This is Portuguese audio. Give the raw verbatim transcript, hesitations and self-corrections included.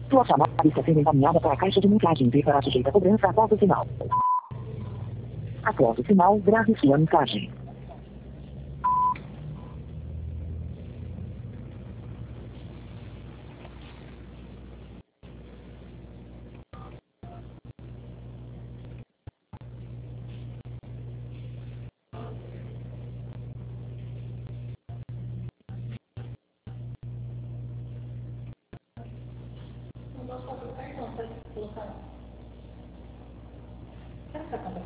Sua chamada está sendo encaminhada para a caixa de mensagem e será sujeita a cobrança após o sinal. Após o sinal, grave sua mensagem. Não posso passar o cartão para colocar. Será que tá